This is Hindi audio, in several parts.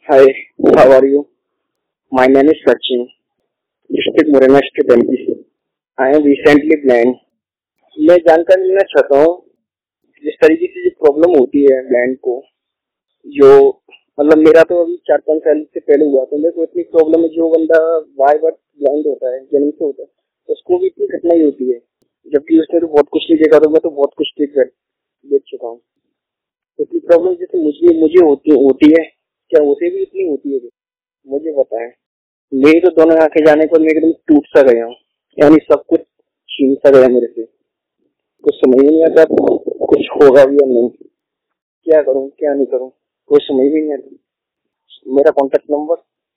Hi, how are you? My name is Sachin, district Morena State MP से। I am recently blind। मैं जानकारी लेना चाहता हूँ जिस तरीके से जो प्रॉब्लम होती है ब्लाइंड को, जो मतलब मेरा तो अभी 4-5 साल से पहले हुआ था। मेरे को इतनी प्रॉब्लम है, जो बंदा बाय बर्थ ब्लाइंड होता है, जन्म से होता है, उसको भी इतनी कठिनाई होती है, जबकि उसने तो बहुत कुछ नहीं देखा। तो मैं तो बहुत कुछ देख चुका हूँ। तो इतनी प्रॉब्लम जैसे मुझे होती है, क्या उसे भी इतनी होती है? मुझे पता है। मेरी तो दोनों आंखें जाने पर मैं एकदम टूट सा गया हूँ, यानी सब कुछ छीन सा गया मेरे से। कुछ समझ ही नहीं आता कुछ होगा भी या नहीं, क्या करूँ क्या नहीं करूँ, कुछ समझ भी नहीं आता। मेरा कॉन्टेक्ट नंबर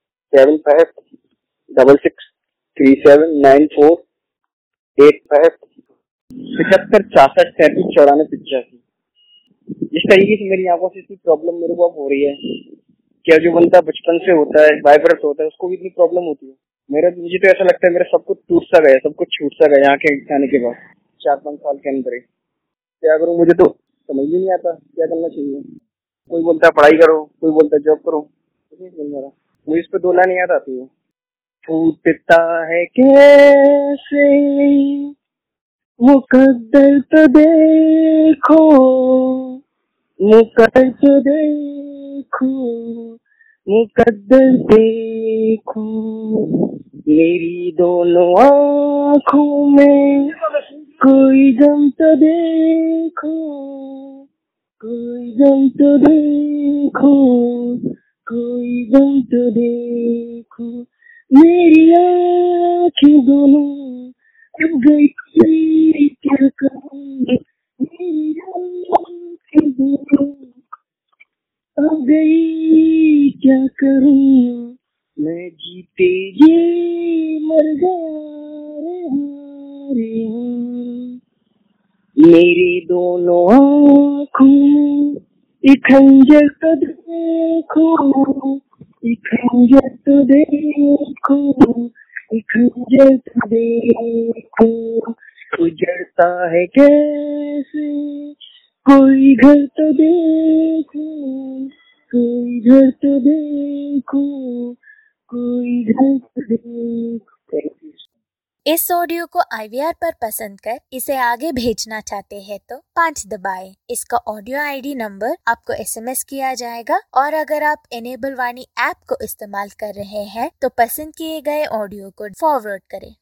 7566379485 75 64 34 94 85। जिस तरीके से मेरी आंखों से इतनी प्रॉब्लम मेरे को अब हो रही है, क्या जो बंदा बचपन से होता है, वाइब्रेट होता है, उसको भी इतनी प्रॉब्लम होती है? मुझे तो ऐसा लगता है मेरा सब कुछ टूट सा गया, सब कुछ छूट सा गया आंखें आने के बाद 4-5 साल के अंदर ही। क्या करूं, मुझे तो समझ ही नहीं आता क्या करना चाहिए। कोई बोलता है पढ़ाई करो, कोई बोलता है जॉब करो, कुछ नहीं समझ में आ रहा। मुझे इस पे 2 लाइन याद आती है। फूटता है कैसे मुकद्दर तो देखो, मुकद्दर तो देखो, मुकद्दर देखो, मेरी दोनों आँखों में कोई गम तो देखो, कोई गम तो देखो, कोई गम तो देखो, मेरी आँखें दोनों अब गई, क्या करूँ, मेरी आँखें दोनों अब गई, क्या करूँ, मैं जीते जी मर गया रे हाँ। मेरी दोनों आँखों में एक खंजर तो देखो, एक खंजर तो देखो, एक खंजर तो देखो, उजड़ता है कैसे कोई घर तो देखो, कोई घर तो देखो, कोई घर तो देखो। Thank you. इस ऑडियो को IVR पर पसंद कर इसे आगे भेजना चाहते हैं तो 5 दबाएं। इसका ऑडियो ID नंबर आपको SMS किया जाएगा, और अगर आप एनेबल वाणी ऐप को इस्तेमाल कर रहे हैं तो पसंद किए गए ऑडियो को फॉरवर्ड करें।